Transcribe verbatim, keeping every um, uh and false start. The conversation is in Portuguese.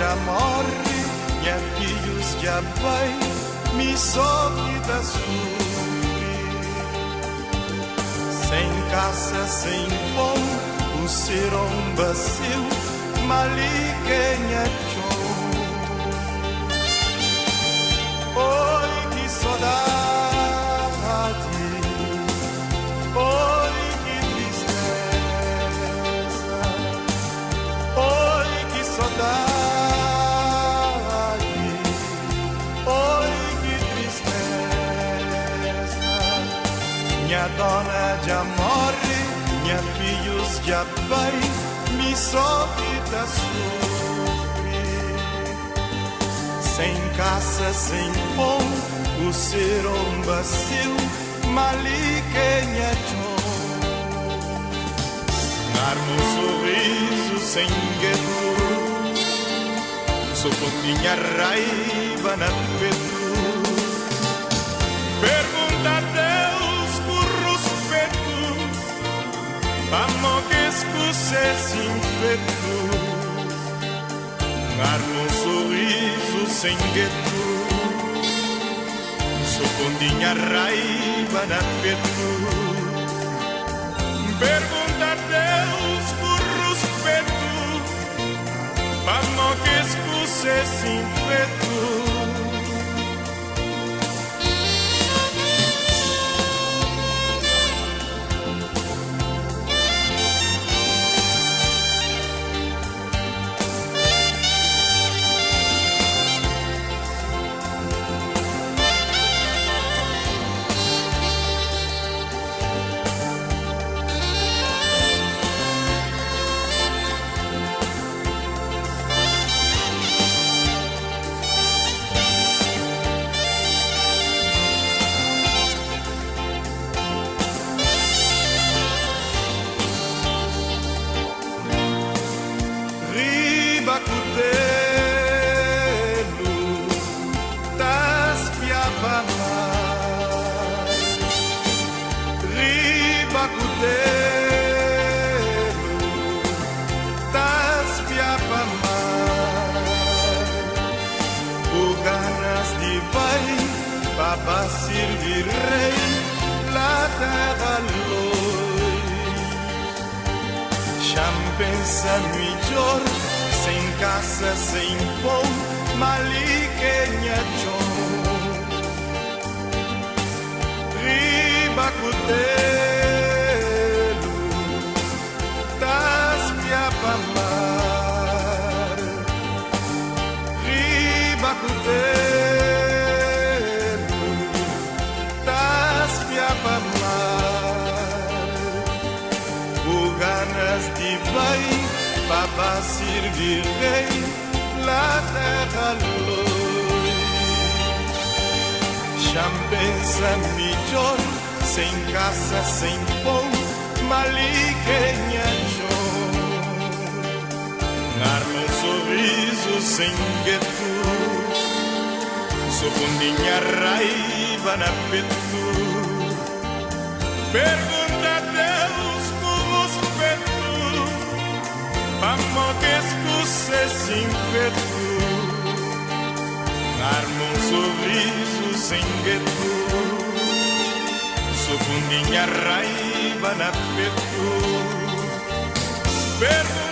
já morre, minha filhos já vai, me sobe da sofrer. Sem caça, sem pão, o ser um bacil, maliquenha chão. Oi, que saudade, oi, que tristeza, oi, que saudade, oi, que tristeza. Minha dona já morre, minha filhos já vai, me sobe da sofrer. Sem caça, sem pão, o ser um bacil, maliquenha chão. Dar-me um sorriso sem gueto, sou pontinha raiva na peito. Pergunta a Deus por respeito, amor que escuse sem feito. Dar-me um sorriso sem gueto, sou pontinha raiva na peito. Pergunta a Deus por respeito, amor que escuse sem feito. Para servir rei la terra luz. Cham pensa melhor, sem caça, sem pão, maliquenha chão. Riba cutelo, das piapa mar. Riba cutelo, de bem, para servir rei, la terra luz. Cham pensa melhor, sem caça, sem pão, maliquenha chão. Dar-me um sorriso sem gueto, sou fundinha raiva na peito. Pergunta a Deus por respeito, amor que escuse sem feito. Dar-me um sorriso sem gueto, sou fundinha raiva na peito. Pergunta